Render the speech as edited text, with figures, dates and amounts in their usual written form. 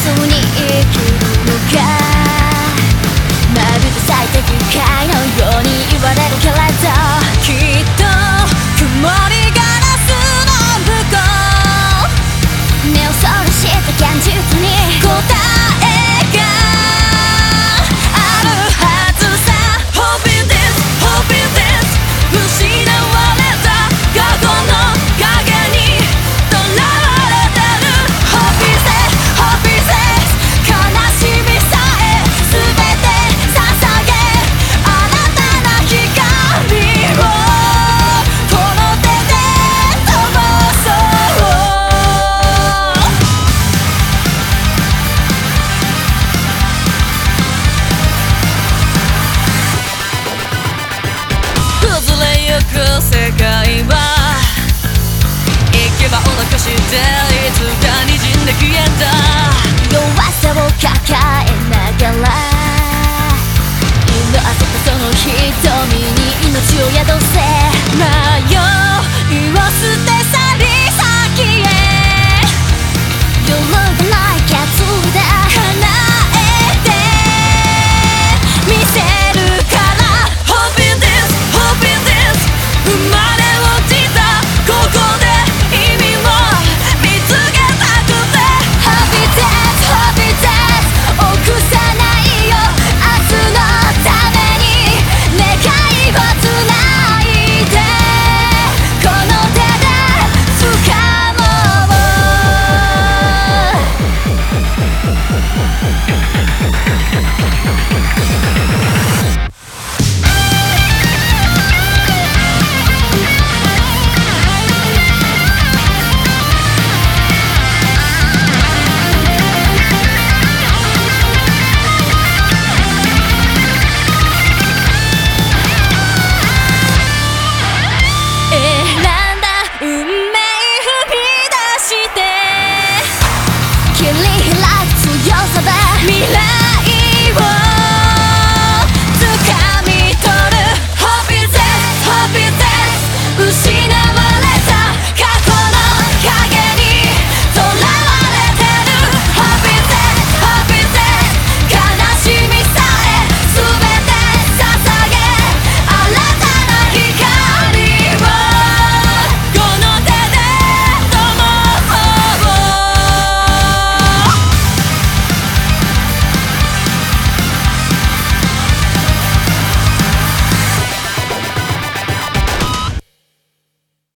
ずに生きるのか、まるで最適解のように言われるけれど、きっと曇りガラスの向こう、目をそらした現実に答えがあるはずさ。 Hoping this, hoping this 失われた過去の影にとらわれてる。 Hoping this, hoping this 悲しみさえ全て捧げ、あなたの光をこの手で灯そう。崩れゆく世界は行き場をなくしていつか滲んで消えた。弱さを抱えながら色あせたその瞳に命を宿せ。